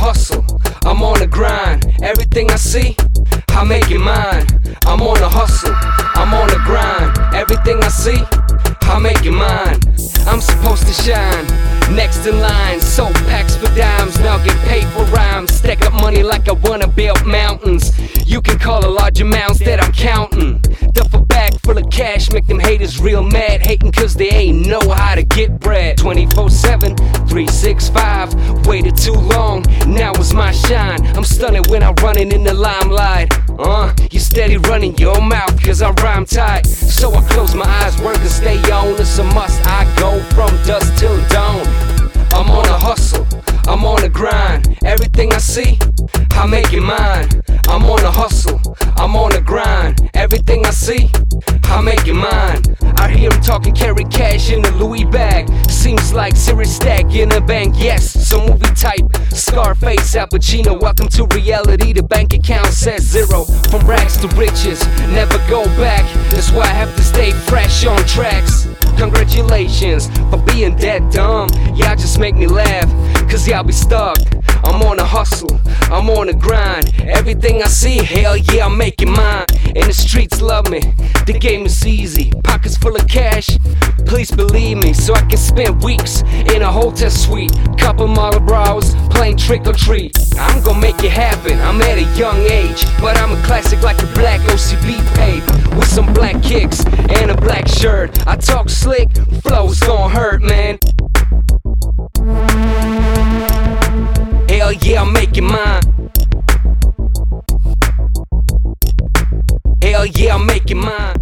hustle, I'm on the grind. Everything I see, I make it mine. I'm on the hustle, I'm on the grind. Everything I see, I make it mine. I'm supposed to shine, next in line. Sold packs for dimes, now get paid for rhymes. Stack up money like I wanna build mountains. You can call a large amounts that I'm counting. Duffel bag full of cash, make them haters real mad. Hating cause they ain't know how to get bread. 24/7, 365, waited too long, now is my shine. I'm stunning when I'm running in the limelight. You steady running your mouth cause I rhyme tight. So I close my eyes, work and stay on. It's a must, I go from dusk till dawn. I'm on a hustle, I'm on a grind. Everything I see, I make it mine. I'm on a hustle, I'm on a grind. Everything I see, I make it mine. I hear him talking, carry cash in a Louis bag. Seems like serious stack in a bank, yes, some movie type. Scarface, Al Pacino, welcome to reality. The bank account says zero. From rags to riches, never go back. That's why I have to stay fresh on tracks. Congratulations for being that dumb. Y'all just make me laugh, cause y'all be stuck. I'm on a hustle, I'm on a grind. Everything I see, hell yeah, I'm making mine. And the streets love me, the game is easy. Pockets full of cash, please believe me. So I can spend weeks in a hotel suite. Couple Marlboros, playing trick or treat. I'm gonna make it happen, I'm at a young age. But I'm a classic like a black OCB pape. With some black kicks and a black shirt. I talk slick, flow's gonna hurt, man. Hell yeah, I'm making mine. Hell yeah, I'm making mine.